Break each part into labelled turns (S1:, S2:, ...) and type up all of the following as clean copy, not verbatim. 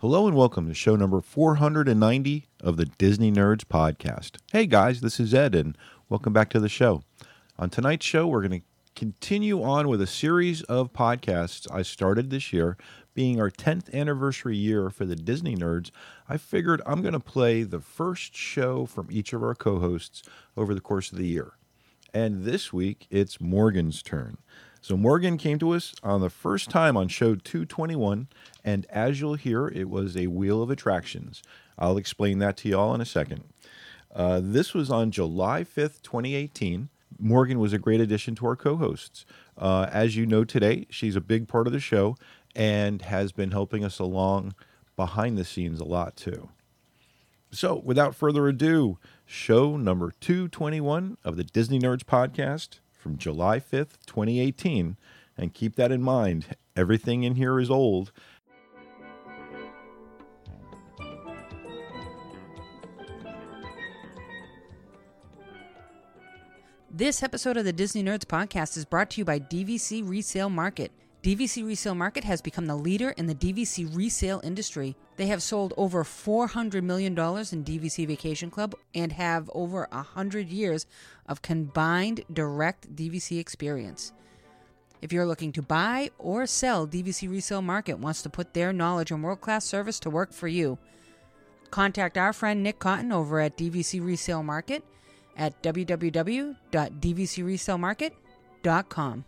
S1: Hello and welcome to show number 490 of the Disney Nerds podcast. Hey guys, this is Ed and welcome back to the show. On tonight's show, we're going to continue on with a series of podcasts I started this year. Being our 10th anniversary year for the Disney Nerds, I figured I'm going to play the first show from each of our co-hosts over the course of the year. And this week, it's Morgan's turn. So Morgan came to us on the first time on show 221, and as you'll hear, it was a wheel of attractions. I'll explain that to y'all in a second. This was on July 5th, 2018. Morgan was a great addition to our co-hosts. As you know today, she's a big part of the show and has been helping us along behind the scenes a lot too. So without further ado, show number 221 of the Disney Nerds podcast from July 5th, 2018. And keep that in mind, everything in here is old.
S2: This episode of the Disney Nerds podcast is brought to you by DVC Resale Market. DVC Resale Market has become the leader in the DVC resale industry. They have sold over $400 million in DVC Vacation Club and have over 100 years of combined direct DVC experience. If you're looking to buy or sell, DVC Resale Market wants to put their knowledge and world-class service to work for you. Contact our friend Nick Cotton over at DVC Resale Market at www.dvcresalemarket.com.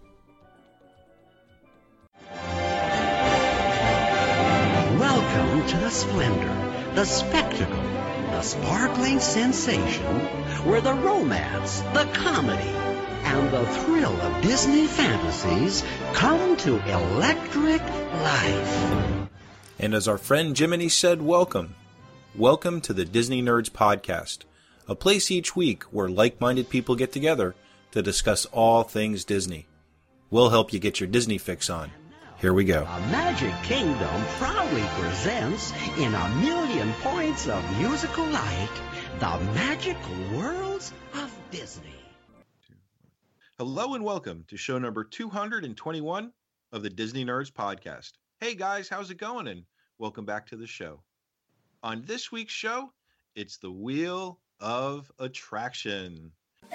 S3: Welcome to the splendor, the spectacle, the sparkling sensation, where the romance, the comedy, and the thrill of Disney fantasies come to electric life.
S1: And as our friend Jiminy said, welcome. Welcome to the Disney Nerds podcast, a place each week where like-minded people get together to discuss all things Disney. We'll help you get your Disney fix on. Here we go.
S3: A Magic Kingdom proudly presents, in a million points of musical light, the magical worlds of Disney.
S1: Hello and welcome to show number 221 of the Disney Nerds podcast. Hey guys, how's it going? And welcome back to the show. On this week's show, it's the Wheel of Attraction.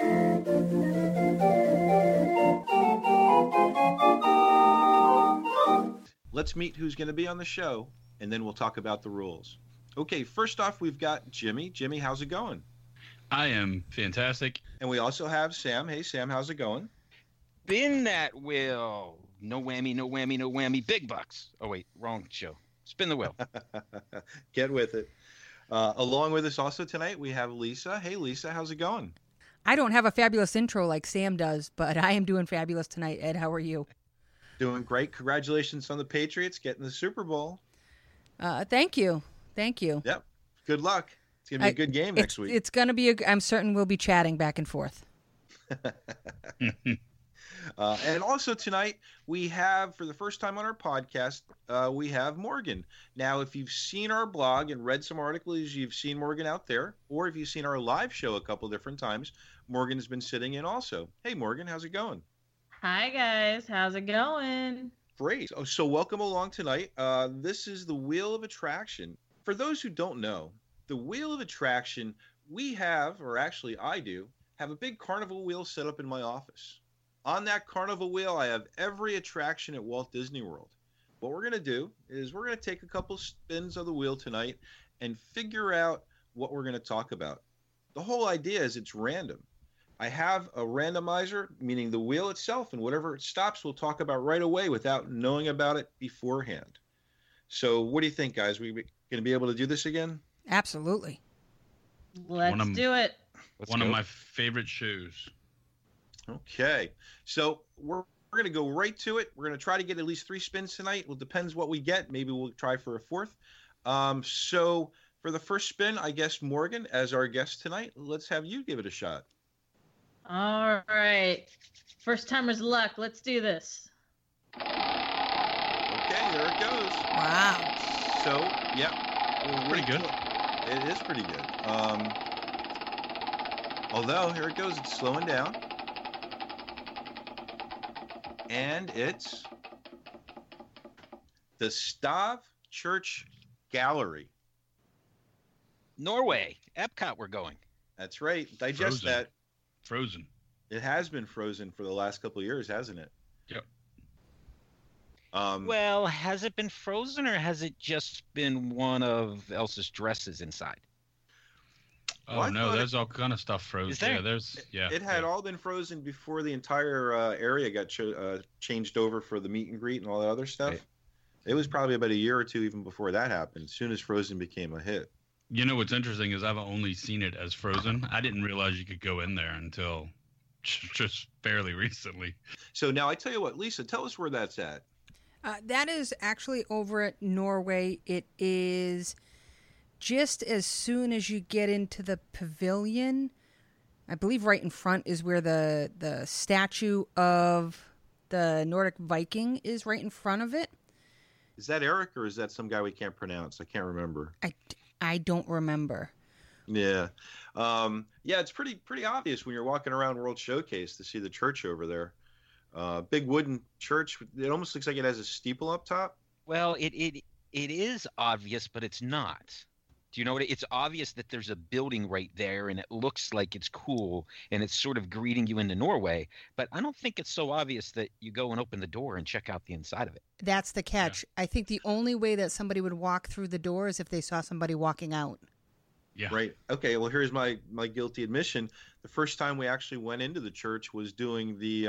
S1: Let's meet who's going to be on the show, and then we'll talk about the rules. Okay, first off, we've got Jimmy. Jimmy, how's it going?
S4: I am fantastic.
S1: And we also have Sam. Hey, Sam, how's it going?
S5: Spin that wheel. No whammy, no whammy, no whammy. Big bucks. Oh, wait, wrong show. Spin the wheel.
S1: Get with it. Along with us also tonight, we have Lisa. Hey, Lisa, how's it going?
S2: I don't have a fabulous intro like Sam does, but I am doing fabulous tonight. Ed, how are you?
S1: Doing great. Congratulations on the Patriots getting the Super Bowl.
S2: Thank you. Thank you.
S1: Yep. Good luck. It's going to be a good game next week.
S2: It's going to be, I'm certain we'll be chatting back and forth.
S1: And also tonight, we have, for the first time on our podcast, we have Morgan. Now, if you've seen our blog and read some articles, you've seen Morgan out there. Or if you've seen our live show a couple different times, Morgan has been sitting in also. Hey, Morgan, how's it going?
S6: Hi, guys. How's it going?
S1: Great. So welcome along tonight. This is the Wheel of Attraction. For those who don't know, the Wheel of Attraction, we have, or actually I do, have a big carnival wheel set up in my office. On that carnival wheel, I have every attraction at Walt Disney World. What we're going to do is we're going to take a couple spins of the wheel tonight and figure out what we're going to talk about. The whole idea is it's random. I have a randomizer, meaning the wheel itself, and whatever it stops, we'll talk about right away without knowing about it beforehand. So what do you think, guys? We going to be able to do this again?
S2: Absolutely.
S6: Let's do it.
S4: One of my favorite shows.
S1: Okay. So we're going to go right to it. We're going to try to get at least 3 spins tonight. Well, depends what we get. Maybe we'll try for a 4th. So for the first spin, I guess, Morgan, as our guest tonight, let's have you give it a shot.
S6: All right. First timer's luck. Let's do this.
S1: Okay, there it goes.
S2: Wow.
S1: So, yeah.
S4: Well, pretty good.
S1: It is pretty good. Although, here it goes. It's slowing down. And it's the Stav Church Gallery.
S5: Norway, Epcot, we're going.
S1: That's right. Digest
S4: Frozen.
S1: that.
S4: Frozen.
S1: It has been frozen for the last couple of years, hasn't it?
S4: Yep.
S5: Well, has it been frozen or has it just been one of Elsa's dresses inside?
S4: Oh
S1: Well, I
S4: no,
S1: thought
S4: there's all kind of stuff frozen.
S5: Is there?
S4: Yeah, there's
S1: It had all been frozen before the entire area got changed over for the meet and greet and all that other stuff.
S5: Right.
S1: It was probably about a year or two even before that happened, as soon as Frozen became a hit.
S4: You know what's interesting is I've only seen it as Frozen. I didn't realize you could go in there until just fairly recently.
S1: So now I tell you what, Lisa, tell us where that's at.
S2: That is actually over at Norway. It is just as soon as you get into the pavilion. I believe right in front is where the statue of the Nordic Viking is, right in front of it.
S1: Is that Eric or is that some guy we can't pronounce? I can't remember.
S2: I don't remember.
S1: Yeah. Yeah, it's pretty obvious when you're walking around World Showcase to see the church over there. Big wooden church. It almost looks like it has a steeple up top.
S5: Well, it is obvious, but it's not. Do you know what? It's obvious that there's a building right there, and it looks like it's cool, and it's sort of greeting you into Norway. But I don't think it's so obvious that you go and open the door and check out the inside of it.
S2: That's the catch. I think the only way that somebody would walk through the door is if they saw somebody walking out.
S4: Yeah.
S1: Right. Okay. Well, here's my guilty admission. The first time we actually went into the church was doing the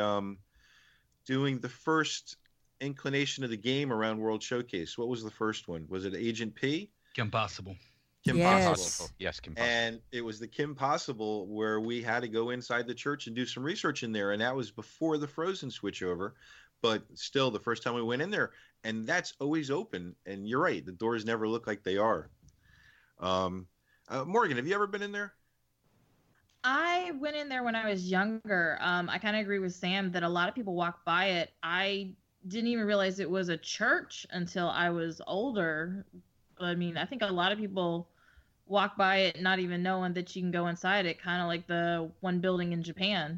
S1: first inclination of the game around World Showcase. What was the first one? Was it Agent P?
S4: Kim Possible.
S1: Kim
S2: Yes.
S1: Possible.
S5: Yes, Kim Possible.
S1: And it was the Kim Possible where we had to go inside the church and do some research in there. And that was before the Frozen switchover. But still, the first time we went in there, and that's always open. And you're right, the doors never look like they are. Morgan, have you ever been in there?
S6: I went in there when I was younger. I kind of agree with Sam that a lot of people walk by it. I didn't even realize it was a church until I was older. I mean, I think a lot of people walk by it not even knowing that you can go inside it, kind of like the one building in Japan.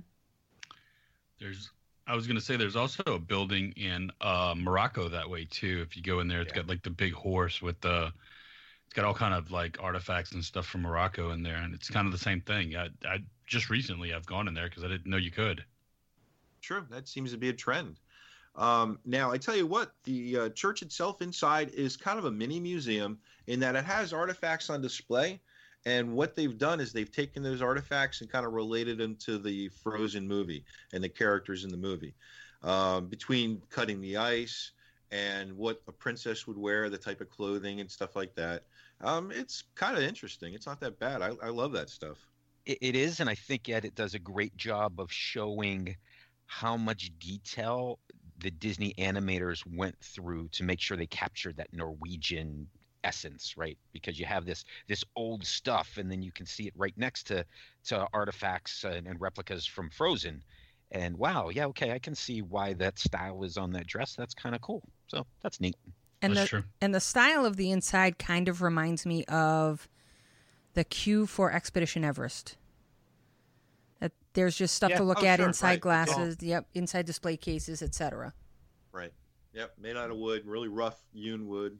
S4: I was going to say there's also a building in Morocco that way too. If you go in there, it's got like the big horse with it's got all kind of like artifacts and stuff from Morocco in there. And it's kind of the same thing. I just recently I've gone in there because I didn't know you could.
S1: Sure. That seems to be a trend. Now, I tell you what, the church itself inside is kind of a mini museum in that it has artifacts on display. And what they've done is they've taken those artifacts and kind of related them to the Frozen movie and the characters in the movie. Between cutting the ice and what a princess would wear, the type of clothing and stuff like that. It's kind of interesting. It's not that bad. I love that stuff.
S5: It is, and I think yet it does a great job of showing how much detail the Disney animators went through to make sure they captured that Norwegian essence, right? Because you have this old stuff, and then you can see it right next to artifacts and replicas from Frozen. And wow, yeah, okay, I can see why that style is on that dress. That's kind of cool. So that's neat.
S2: And
S4: That's true.
S2: And the style of the inside kind of reminds me of the queue for Expedition Everest. That there's just stuff
S5: Yeah.
S2: to look
S1: Oh,
S2: at
S1: sure,
S2: inside
S1: right.
S2: glasses, inside display cases, etc.
S1: Right. Yep. Made out of wood, really rough hewn wood.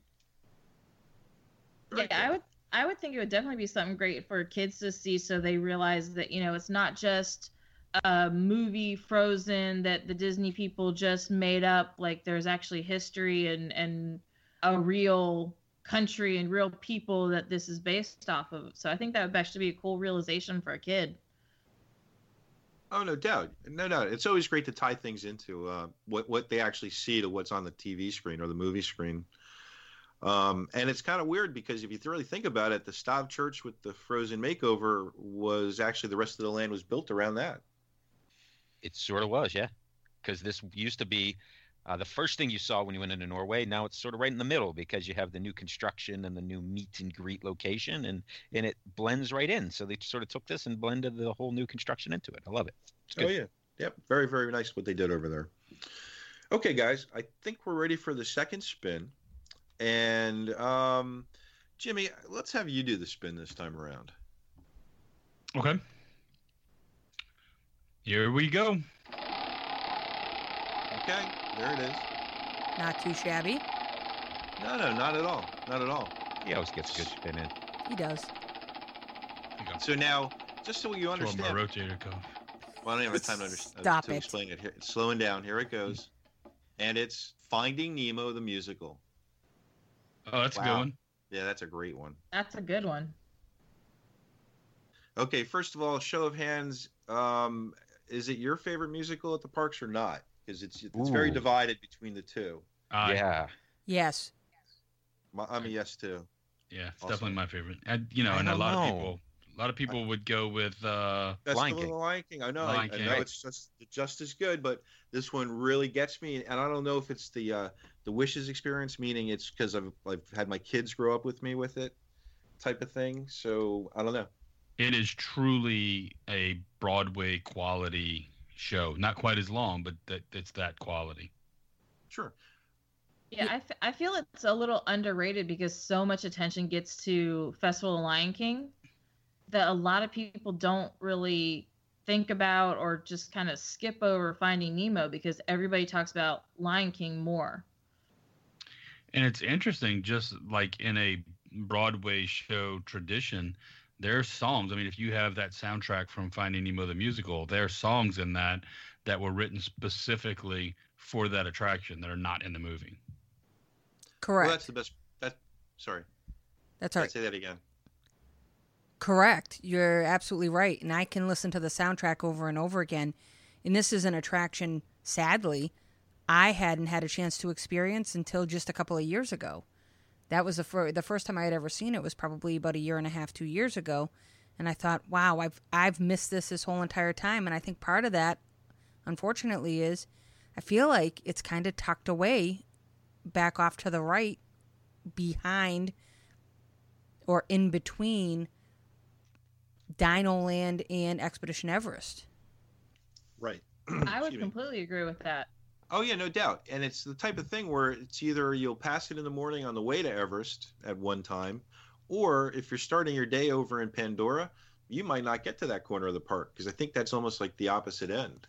S1: Very
S6: Yeah,
S1: cool.
S6: I would think it would definitely be something great for kids to see, so they realize that it's not just a movie Frozen that the Disney people just made up. Like there's actually history and a real country and real people that this is based off of. So I think that would actually be a cool realization for a kid.
S1: Oh, no doubt. No doubt. It's always great to tie things into what they actually see to what's on the TV screen or the movie screen. And it's kind of weird because if you really think about it, the Stav Church with the Frozen makeover was actually the rest of the land was built around that.
S5: It sort of was, yeah. Because this used to be the first thing you saw when you went into Norway. Now it's sort of right in the middle because you have the new construction and the new meet and greet location, and it blends right in. So they sort of took this and blended the whole new construction into it. I love it. It's good.
S1: Oh, yeah. Yep. Very, very nice what they did over there. Okay, guys, I think we're ready for the second spin. And Jimmy, let's have you do the spin this time around.
S4: Okay. Here we go.
S1: Okay, there it is.
S2: Not too shabby.
S1: No, not at all. Not at all.
S5: He always gets a good spin in.
S2: He does.
S7: So now, just so you
S4: My
S7: understand,
S4: rotator cuff.
S7: well, I don't have time to,
S2: Stop it.
S7: explain it. Here, it's slowing down. Here it goes, and it's Finding Nemo the musical.
S4: Oh, that's a good
S7: Wow.
S4: one.
S7: Yeah, that's a great one.
S6: That's a good one.
S7: Okay, first of all, show of hands. Is it your favorite musical at the parks or not? Because it's very
S5: Ooh.
S7: divided between the two.
S5: Yeah.
S2: Yes.
S7: I'm a yes too.
S4: Yeah, it's
S7: Awesome.
S4: definitely my favorite. And you know,
S5: I
S4: and a
S5: don't
S4: lot
S5: know.
S4: of people would go with
S7: Festival
S5: Lion
S7: of
S5: King.
S7: the Lion King. I know.
S4: Lion
S7: I
S4: King.
S7: know
S5: Right.
S7: it's just as good, but this one really gets me. And I don't know if it's the Wishes experience, meaning it's because I've had my kids grow up with me with it, type of thing. So I don't know.
S4: it is truly a Broadway quality show. Not quite as long, but it's that quality.
S7: Sure.
S6: Yeah, I feel it's a little underrated because so much attention gets to Festival of Lion King that a lot of people don't really think about or just kind of skip over Finding Nemo because everybody talks about Lion King more.
S4: And it's interesting, just like in a Broadway show tradition, there's songs. I mean, if you have that soundtrack from Finding Nemo the musical, there are songs in that were written specifically for that attraction that are not in the movie.
S2: Correct.
S7: Well, that's the best. Sorry.
S2: That's all
S7: I'd
S2: right.
S7: say that again.
S2: Correct. You're absolutely right. And I can listen to the soundtrack over and over again. And this is an attraction, sadly, I hadn't had a chance to experience until just a couple of years ago. That was the first time I had ever seen it was probably about a year and a half, 2 years ago. And I thought, wow, I've missed this whole entire time. And I think part of that, unfortunately, is I feel like it's kind of tucked away back off to the right behind or in between Dino Land and Expedition Everest.
S7: Right.
S6: I would
S7: Excuse me.
S6: completely agree with that.
S7: Oh yeah, no doubt. And it's the type of thing where it's either you'll pass it in the morning on the way to Everest at one time, or if you're starting your day over in Pandora, you might not get to that corner of the park because I think that's almost like the opposite end.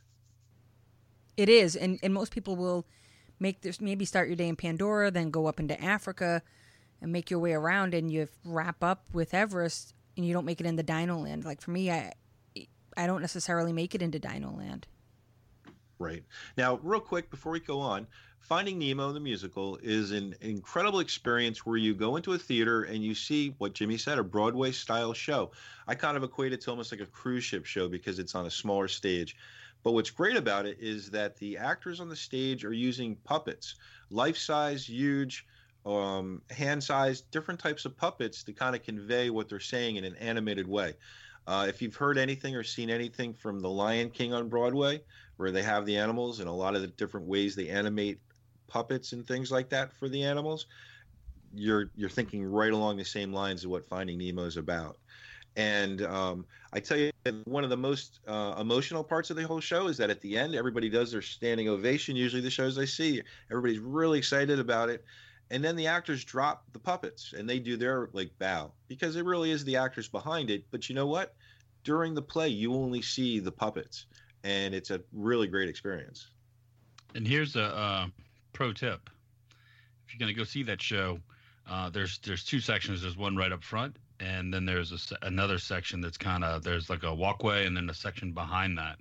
S2: It is, and most people will make this, maybe start your day in Pandora, then go up into Africa and make your way around, and you wrap up with Everest, and you don't make it into Dino Land. Like for me, I don't necessarily make it into Dino Land.
S7: Right. Now, real quick before we go on, Finding Nemo the musical is an incredible experience where you go into a theater and you see what Jimmy said, a Broadway style show. I kind of equate it to almost like a cruise ship show because it's on a smaller stage. But what's great about it is that the actors on the stage are using puppets, life-size, huge, hand-sized, different types of puppets to kind of convey what they're saying in an animated way. If you've heard anything or seen anything from The Lion King on Broadway, where they have the animals and a lot of the different ways they animate puppets and things like that for the animals, you're thinking right along the same lines of what Finding Nemo is about. And I tell you, one of the most emotional parts of the whole show is that at the end, everybody does their standing ovation. Usually the shows I see, everybody's really excited about it. And then the actors drop the puppets and they do their bow because it really is the actors behind it. But you know what? During the play, you only see the puppets, and it's a really great experience.
S4: And here's a pro tip: if you're going to go see that show, there's two sections. There's one right up front, and then there's another section that's there's like a walkway, and then a section behind that.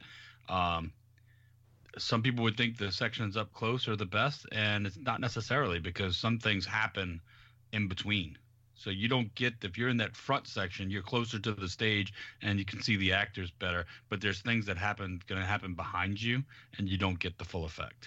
S4: Some people would think the sections up close are the best, and it's not necessarily, because some things happen in between. So you don't get, if you're in that front section, you're closer to the stage and you can see the actors better, but there's things that going to happen behind you and you don't get the full effect.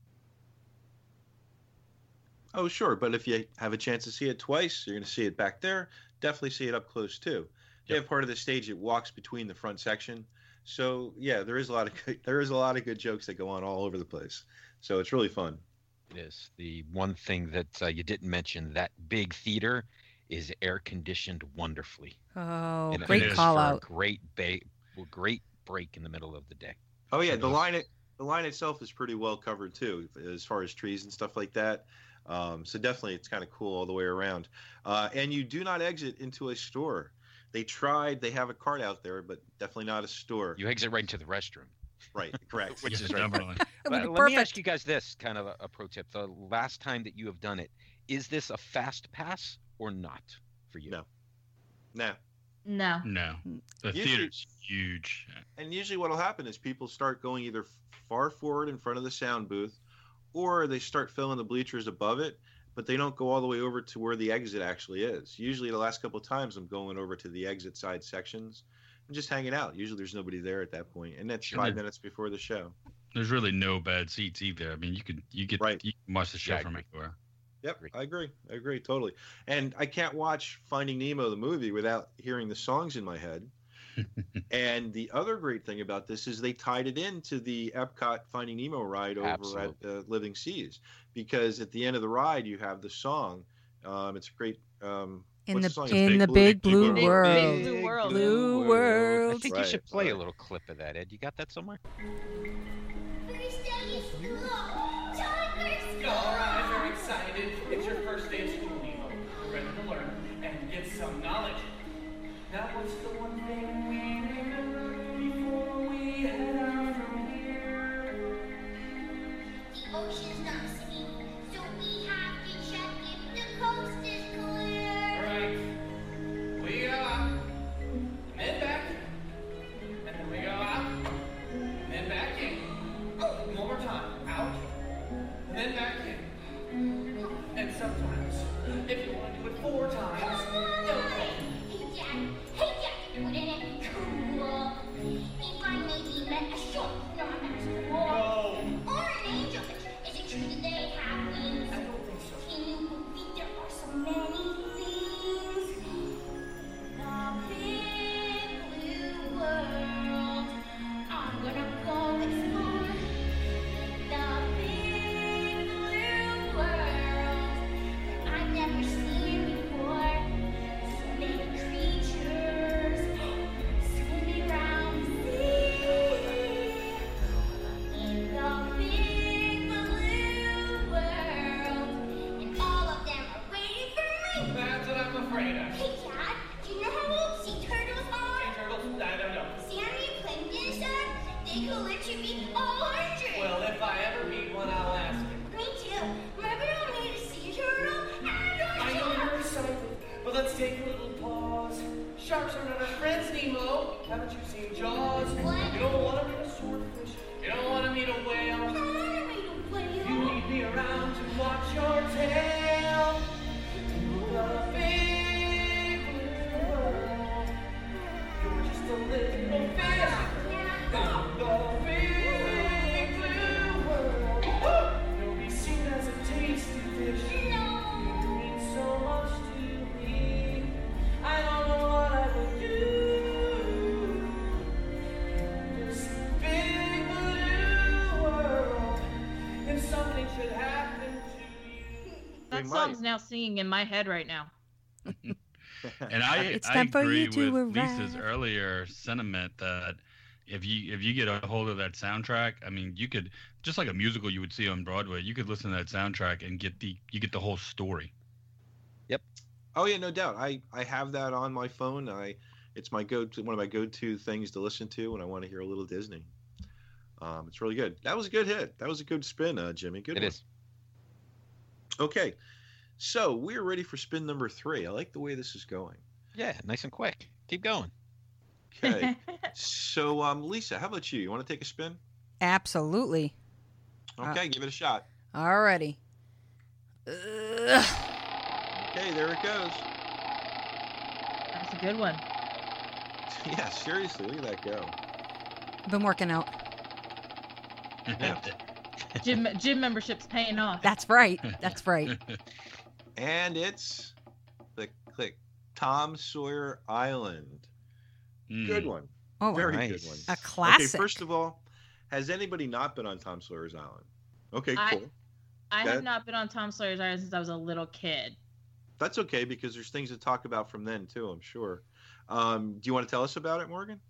S7: Oh, sure. But if you have a chance to see it twice, you're going to see it back there. Definitely see it up close too. They have part of the stage that walks between the front section. So yeah, there is a lot of good jokes that go on all over the place. So it's really fun.
S5: It is. The one thing that you didn't mention, that big theater is air conditioned wonderfully.
S2: Oh,
S5: And it
S2: great
S5: is
S2: call
S5: for
S2: out.
S5: A great break in the middle of the day.
S7: Oh yeah, the line itself is pretty well covered too, as far as trees and stuff like that. So definitely, it's kind of cool all the way around. And you do not exit into a store. They have a cart out there, but definitely not a store.
S5: You exit right into the restroom.
S7: Right, correct.
S5: Which is
S4: Yeah,
S5: right.
S4: definitely.
S2: That would be
S5: Let me ask
S2: perfect.
S5: you guys this, kind of a pro tip. The last time that you have done it, is this a fast pass or not for you?
S7: No. Nah.
S6: No.
S4: No, the
S7: Usually-
S4: theater's huge.
S7: And usually what'll happen is people start going either far forward in front of the sound booth, or they start filling the bleachers above it, but they don't go all the way over to where the exit actually is. Usually the last couple of times I'm going over to the exit side sections and just hanging out. Usually there's nobody there at that point, and that's
S4: Sure.
S7: 5 minutes before the show.
S4: There's really no bad seats either. I mean, you can
S7: Right.
S4: watch the show
S5: Yeah, I
S4: from
S5: agree.
S4: anywhere.
S7: Yep,
S5: Agree.
S7: I agree totally. And I can't watch Finding Nemo the movie without hearing the songs in my head. And the other great thing about this is they tied it into the Epcot Finding Nemo ride over
S5: Absolutely.
S7: at Living Seas, because at the end of the ride you have the song. It's a great.
S2: In
S7: what's
S2: the
S7: song?
S2: in
S4: Big
S2: the
S4: Blue-
S2: big
S4: Big Blue
S2: blue
S4: World.
S2: world.
S6: Big Blue World.
S2: Blue
S5: I
S2: world.
S5: think
S7: Right,
S5: you should play
S7: right.
S5: a little clip of that, Ed. You got that somewhere?
S8: First day of school. Time for
S9: All right, very excited. It's your first day of school, Nemo. We're ready to learn and get some knowledge. Now, what's the one thing we remember before we head out from here?
S8: The ocean's not singing, so we have to check if the coast is clear.
S9: Right. We go out, and then back, and then we go out, and then back in. One more time. Out, and then back in. And sometimes, if you want to do it 4 times, okay.
S8: Hey Dad, wouldn't it cool if I maybe met a short non-master
S9: No.
S8: or an angel? Is it true that they have wings?
S9: I don't think so.
S8: Can you believe there are so many things? The big blue world. I'm gonna go explore the big blue world. I've never seen before. So many creatures swimming around the sea. In the big blue world, and all of them are waiting for me.
S9: That's what I'm afraid of.
S8: Hey Dad, do you know how old sea turtles are?
S9: Hey, turtles, I don't know.
S8: Sammy Plankton said they could literally be 100.
S9: Well, if I ever meet one, I'll ask him.
S8: Me too. Remember when we made a sea turtle? And
S9: I know you're excited, but let's take a little pause. Sharks are not our friends, Nemo. Haven't you seen Jaws?
S8: What?
S9: You don't want to meet a swordfish. You don't want to meet a whale. You need me around to watch your tail. The big blue world. You're just a little fish. The big blue world. You'll be seen as a tasty fish. You mean so much to me. I don't know what I would do in this big blue world if something should happen to you.
S6: That
S7: We
S6: song's
S7: might.
S6: now singing in my head right now.
S4: And I
S2: It's
S4: I
S2: time for
S4: agree
S2: you to
S4: with Lisa's
S2: arrive.
S4: earlier sentiment that if you get a hold of that soundtrack, I mean, you could, just like a musical you would see on Broadway, you could listen to that soundtrack and get the whole story.
S7: Oh yeah, no doubt. I have that on my phone. It's my one of my go-to things to listen to when I want to hear a little Disney. It's really good. That was a good hit. That was a good spin, Jimmy. Good
S5: It
S7: one.
S5: is.
S7: Okay, so we're ready for spin number 3. I like the way this is going.
S5: Yeah, nice and quick. Keep going.
S7: Okay, so Lisa, how about you? You want to take a spin?
S2: Absolutely.
S7: Okay, give it a shot.
S2: Alrighty.
S7: Okay, there it goes.
S6: That's a good one.
S7: Yeah, seriously, look at that go.
S2: Been working out.
S6: Gym membership's paying off.
S2: That's right. That's right.
S7: And it's click Tom Sawyer Island. Good one.
S2: Oh,
S7: Very
S5: nice.
S7: good one.
S2: a classic.
S7: Okay, first of all, has anybody not been on Tom Sawyer's Island? Okay,
S6: I-
S7: cool.
S6: I
S7: That-
S6: have not been on Tom Sawyer's Island since I was a little kid.
S7: That's okay because there's things to talk about from then too, I'm sure. Do you want to tell us about it, Morgan?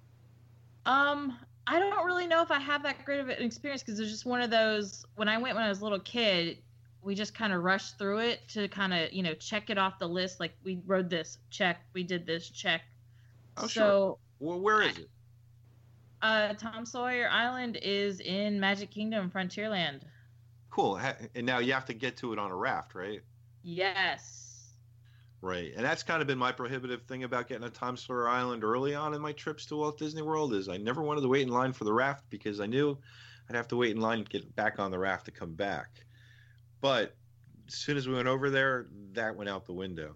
S6: I don't really know if I have that great of an experience because it's just one of those. When I went when I was a little kid, we just kind of rushed through it to kind of check it off the list. Like we rode this, check. We did this, check.
S7: Oh, sure.
S6: So
S7: Well, where is it?
S6: Tom Sawyer Island is in Magic Kingdom, Frontierland.
S7: Cool. And now you have to get to it on a raft, right?
S6: Yes.
S7: Right. And that's kind of been my prohibitive thing about getting a Tom Sawyer Island early on in my trips to Walt Disney World is I never wanted to wait in line for the raft because I knew I'd have to wait in line to get back on the raft to come back. But as soon as we went over there, that went out the window.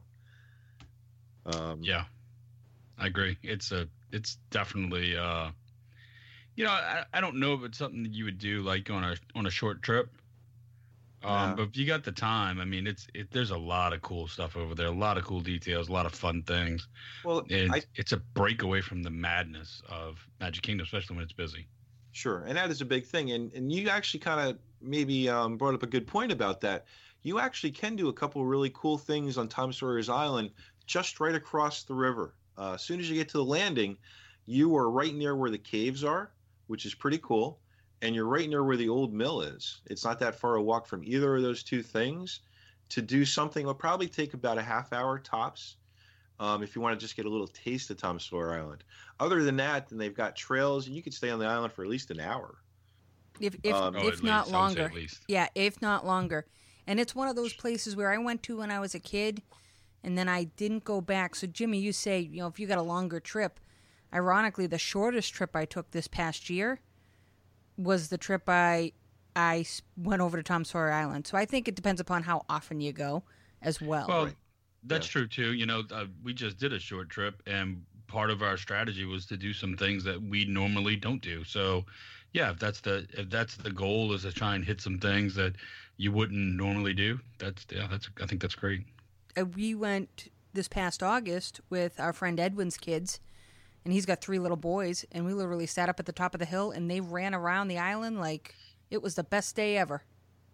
S4: Yeah, I agree. It's definitely you know, I don't know if it's something that you would do like on a short trip.
S7: Yeah.
S4: But if you got the time, I mean, there's a lot of cool stuff over there, a lot of cool details, a lot of fun things.
S7: Well,
S4: And it's a break away from the madness of Magic Kingdom, especially when it's busy.
S7: Sure, and that is a big thing. And you actually kind of maybe brought up a good point about that. You actually can do a couple really cool things on Tom Sawyer's Island just right across the river. As soon as you get to the landing, you are right near where the caves are, which is pretty cool. And you're right near where the old mill is. It's not that far a walk from either of those two things. To do something will probably take about a half hour tops if you want to just get a little taste of Tom Sawyer Island. Other than that, then they've got trails, and you could stay on the island for at least an hour.
S2: If
S4: at
S2: not
S4: least, I would say
S2: longer.
S4: at least.
S2: Yeah, if not longer. And it's one of those places where I went to when I was a kid, and then I didn't go back. So, Jimmy, you say, you know, if you got a longer trip, ironically, the shortest trip I took this past year was the trip I went over to Tom Sawyer Island. So I think it depends upon how often you go as well.
S4: Well,
S7: Right.
S4: that's true too. You know, we just did a short trip, and part of our strategy was to do some things that we normally don't do. So, yeah, if that's the goal, is to try and hit some things that you wouldn't normally do. I think that's great.
S2: We went this past August with our friend Edwin's kids, and he's got 3 little boys, and we literally sat up at the top of the hill, and they ran around the island like it was the best day ever.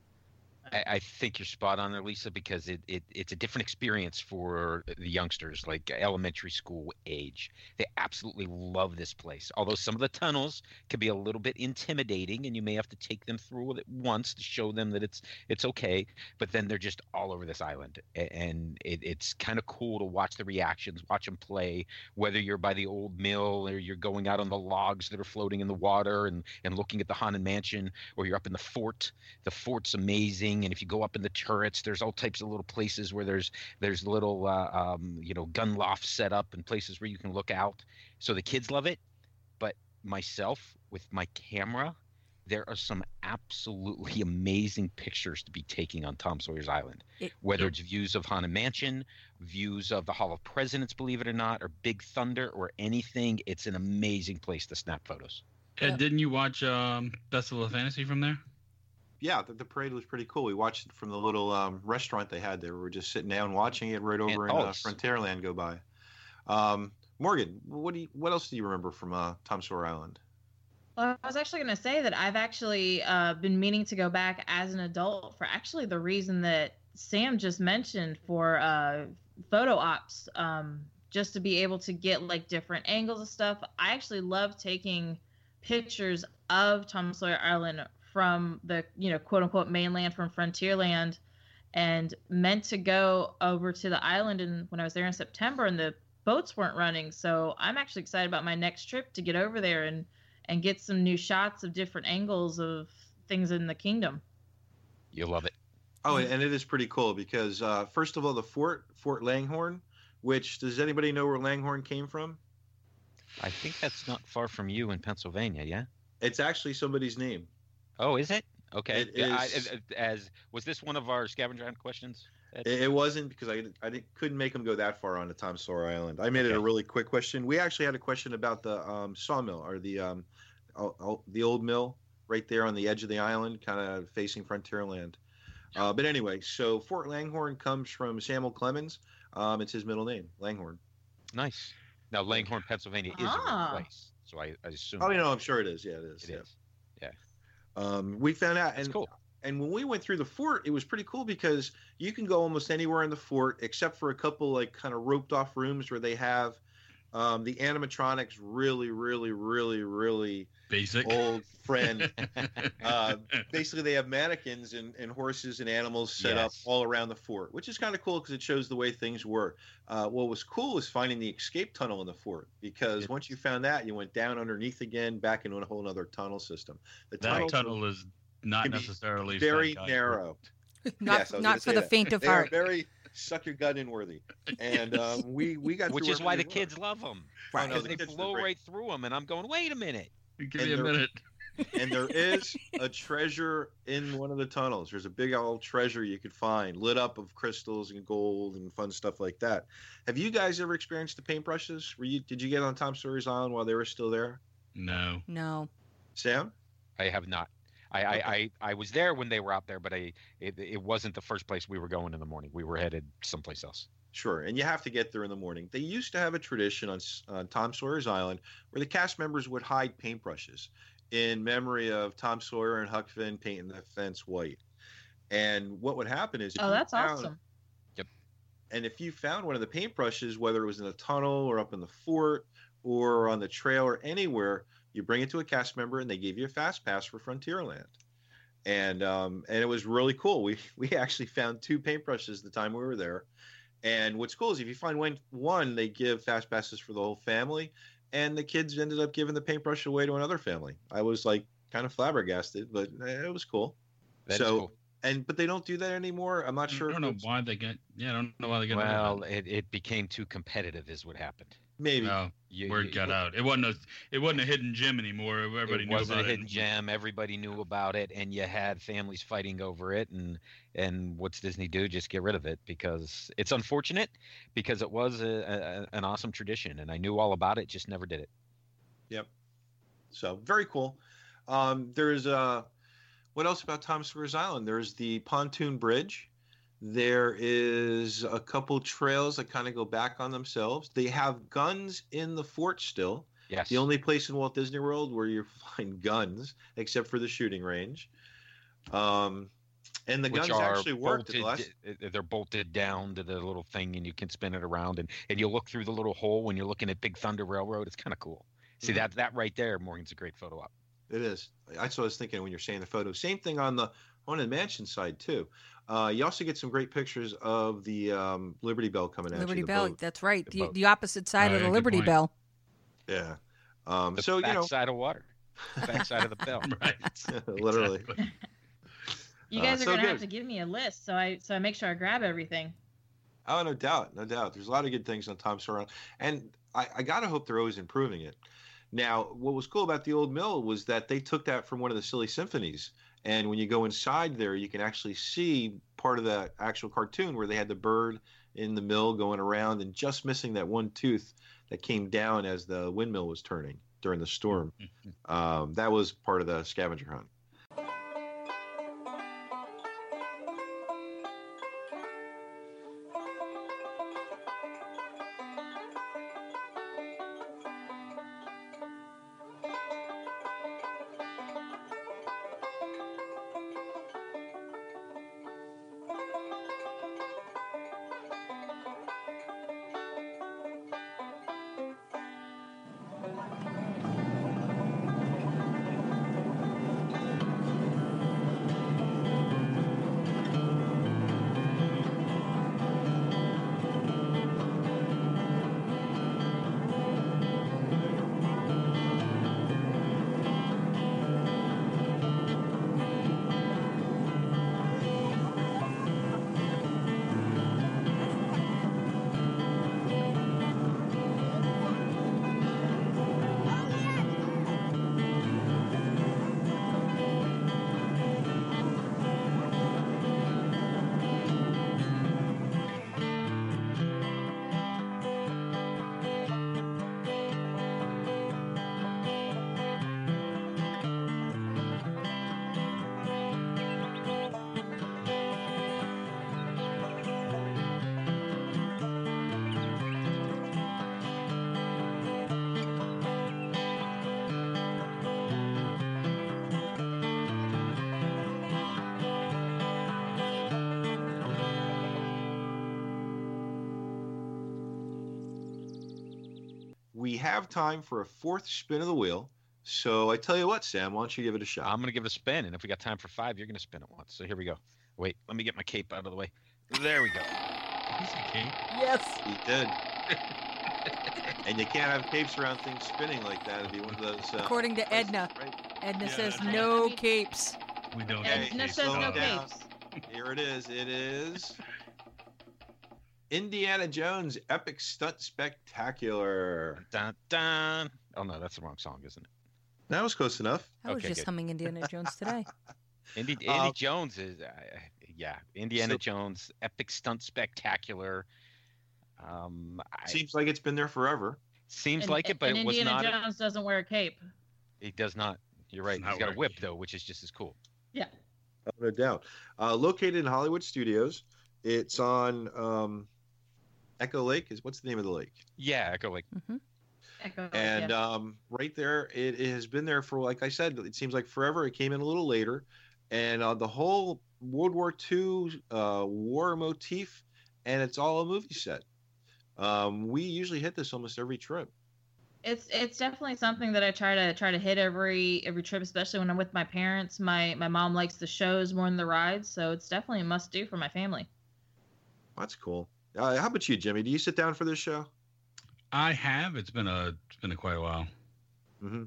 S5: I think you're spot on there, Lisa, because it's a different experience for the youngsters, like elementary school age. They absolutely love this place. Although some of the tunnels can be a little bit intimidating, and you may have to take them through it once to show them that it's okay. But then they're just all over this island, and it's kind of cool to watch the reactions, watch them play. Whether you're by the old mill or you're going out on the logs that are floating in the water and looking at the Haunted Mansion, or you're up in the fort. The fort's amazing. And if you go up in the turrets, there's all types of little places where there's little gun lofts set up and places where you can look out. So the kids love it, but myself with my camera, there are some absolutely amazing pictures to be taking on Tom Sawyer's Island. Whether it's views of Haunted Mansion, views of the Hall of Presidents, believe it or not, or Big Thunder, or anything, it's an amazing place to snap photos.
S4: Ed, didn't you watch Festival of Fantasy from there?
S7: Yeah, the parade was pretty cool. We watched it from the little restaurant they had there. We were just sitting down watching it right over in Frontierland go by. Morgan, what else do you remember from Tom Sawyer Island?
S6: Well, I was actually going to say that I've actually been meaning to go back as an adult for actually the reason that Sam just mentioned, for photo ops, just to be able to get like different angles of stuff. I actually love taking pictures of Tom Sawyer Island from the, quote unquote mainland, from Frontierland, and meant to go over to the island. And when I was there in September, and the boats weren't running. So I'm actually excited about my next trip to get over there and get some new shots of different angles of things in the kingdom.
S5: You'll love it.
S7: Oh, and it is pretty cool because first of all, the Fort Langhorne, which, does anybody know where Langhorne came from?
S5: I think that's not far from you in Pennsylvania, yeah?
S7: It's actually somebody's name.
S5: Oh, is it? Okay.
S7: It is,
S5: was this one of our scavenger hunt questions?
S7: It wasn't, because I couldn't make them go that far on to Tom Sawyer Island. I made it a really quick question. We actually had a question about the sawmill, or the old mill right there on the edge of the island, kind of facing Frontierland. But anyway, so Fort Langhorne comes from Samuel Clemens. It's his middle name, Langhorne.
S5: Nice. Now, Langhorne, Pennsylvania is a real place, so I assume.
S7: Oh, I'm sure it is. Yeah, it is.
S5: It is. Yeah.
S7: We found out,
S5: That's cool.
S7: And when we went through the fort, it was pretty cool because you can go almost anywhere in the fort except for a couple like kind of roped off rooms where they have the animatronics really, really, really, really
S4: basic
S7: old friend. Basically, they have mannequins and horses and animals set up all around the fort, which is kind of cool because it shows the way things were. What was cool was finding the escape tunnel in the fort, because once you found that, you went down underneath again, back into a whole other tunnel system.
S4: That tunnel is not necessarily
S7: very narrow.
S2: Not for the faint of heart.
S7: Very suck your gut in, Worthy. And we got
S5: Which
S7: through
S5: is why the
S7: everything we
S5: kids love them.
S7: Oh, no,
S5: Because
S7: the
S5: they
S7: kids are
S5: blow
S7: great.
S5: right through them, and I'm going, wait a minute.
S4: Give
S7: And
S4: me a
S7: they're-
S4: minute.
S7: And there is a treasure in one of the tunnels. There's a big old treasure you could find, lit up of crystals and gold and fun stuff like that. Have you guys ever experienced the paintbrushes? Did you get on Tom Sawyer's Island while they were still there?
S4: No.
S2: No.
S7: Sam?
S5: I have not. I was there when they were out there, but it wasn't the first place we were going in the morning. We were headed someplace else.
S7: Sure, and you have to get there in the morning. They used to have a tradition on Tom Sawyer's Island where the cast members would hide paintbrushes in memory of Tom Sawyer and Huck Finn painting the fence white. And what would happen is,
S6: That's awesome.
S7: And if you found one of the paintbrushes, whether it was in a tunnel or up in the fort or on the trail or anywhere, you bring it to a cast member and they gave you a fast pass for Frontierland. And it was really cool. We actually found 2 paintbrushes the time we were there. And what's cool is if you find one, they give fast passes for the whole family. And the kids ended up giving the paintbrush away to another family. I was like kind of flabbergasted, but it was cool.
S5: That is cool.
S7: But they don't do that anymore. I'm not sure.
S4: I don't know why they get. Yeah, I don't know why they get.
S5: Well, it became too competitive, is what happened.
S7: Maybe.
S4: No, word got out. It wasn't a hidden gem anymore. Everybody
S5: It
S4: knew
S5: wasn't
S4: about
S5: a hidden
S4: it.
S5: gem. Everybody knew about it, and you had families fighting over it. And what's Disney do? Just get rid of it, because it's unfortunate, because it was an awesome tradition, and I knew all about it, just never did it.
S7: Yep. So very cool. There's what else about Tom Sawyer's Island? There's the pontoon bridge. There is a couple trails that kind of go back on themselves. They have guns in the fort still.
S5: Yes.
S7: The only place in Walt Disney World where you find guns, except for the shooting range. And the
S5: Which
S7: guns
S5: are
S7: actually worked.
S5: they're bolted down to the little thing, and you can spin it around, and you look through the little hole when you're looking at Big Thunder Railroad. It's kind of cool. See, that right there, Morgan's a great photo op.
S7: It is. That's what I was thinking when you're saying the photo. Same thing on the mansion side too. You also get some great pictures of the Liberty Bell coming at
S2: Liberty
S7: you. the
S2: Bell,
S7: boat.
S2: that's right.
S5: The boat.
S2: The opposite side of the
S4: good
S2: Liberty
S4: point.
S2: Bell.
S7: Yeah.
S5: The
S7: So
S5: backside of water, backside of the bell.
S4: Right.
S7: literally.
S4: Exactly.
S6: You guys are
S7: so
S6: gonna have
S7: good.
S6: to give me a list so I make sure I grab everything.
S7: Oh, no doubt, no doubt. There's a lot of good things on Tom Sawyer, and I gotta hope they're always improving it. Now, what was cool about the old mill was that they took that from one of the Silly Symphonies, and when you go inside there, you can actually see part of the actual cartoon where they had the bird in the mill going around and just missing that one tooth that came down as the windmill was turning during the storm. That was part of the scavenger hunt. We have time for a fourth spin of the wheel. So I tell you what, Sam, why don't you give it a shot?
S5: I'm going to give it a spin, and if we got time for 5, you're going to spin it once. So here we go. Wait, let me get my cape out of the way. There we go.
S4: He's a king.
S2: Yes.
S7: He did. And you can't have capes around things spinning like that. It'd be one of those.
S2: According to Edna.
S7: Right?
S2: Edna
S4: Yeah,
S2: says
S4: that's right.
S2: no capes.
S4: We don't.
S7: Okay,
S6: Edna
S4: have
S6: says
S7: slow
S6: no
S7: down.
S6: capes.
S7: Here it is. It is Indiana Jones Epic Stunt Spectacular.
S5: Dun, dun. Oh no, that's the wrong song, isn't it?
S7: That was close enough.
S2: I was
S5: Okay,
S2: just
S5: good.
S2: humming Indiana Jones today.
S5: Indy
S7: Uh,
S5: Jones is, Indiana
S7: So-
S5: Jones Epic Stunt Spectacular.
S7: Seems like it's been there forever.
S5: Seems
S6: And-
S5: like it, but
S6: and
S5: it was
S6: Indiana
S5: not.
S6: Jones doesn't wear a cape.
S5: He does not. You're right.
S4: Does not
S5: He's got a
S4: wear a
S5: whip
S4: cape.
S5: though, which is just as cool.
S6: Yeah.
S7: Oh, no doubt. Located in Hollywood Studios. It's on Echo Lake. What's the name of the lake?
S5: Yeah, Echo Lake.
S6: Echo,
S7: And
S6: yeah.
S7: right there, it has been there for, like I said, it seems like forever. It came in a little later. And the whole World War II war motif, and it's all a movie set. We usually hit this almost every trip.
S6: It's definitely something that I try to hit every trip, especially when I'm with my parents. My mom likes the shows more than the rides, so it's definitely a must do for my family.
S7: That's cool. How about you, Jimmy? Do you sit down for this show?
S4: I have. It's been quite a while.
S7: Mm-hmm.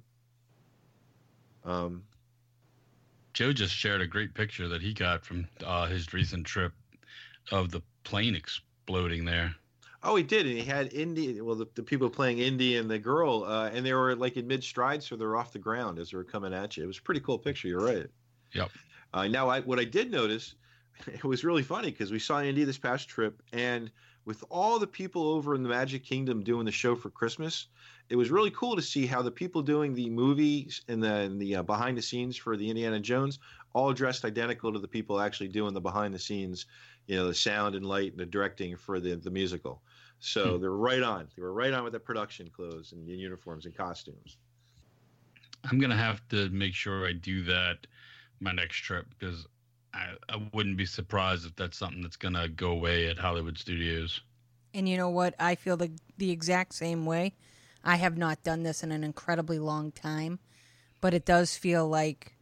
S4: Joe just shared a great picture that he got from his recent trip of the plane exploding there.
S7: Oh, he did, and he had Indy. Well, the people playing Indy and the girl, and they were like in mid stride, so they're off the ground as they were coming at you. It was a pretty cool picture. You're right.
S4: Yep.
S7: Now, what I did notice, it was really funny because we saw Indy this past trip, and with all the people over in the Magic Kingdom doing the show for Christmas, it was really cool to see how the people doing the movies and the behind the scenes for the Indiana Jones all dressed identical to the people actually doing the behind the scenes, the sound and light and the directing for the musical. So they're right on. They were right on with the production clothes and the uniforms and costumes.
S4: I'm gonna have to make sure I do that my next trip because I wouldn't be surprised if that's something that's gonna go away at Hollywood Studios.
S2: And you know what? I feel the exact same way. I have not done this in an incredibly long time, but it does feel like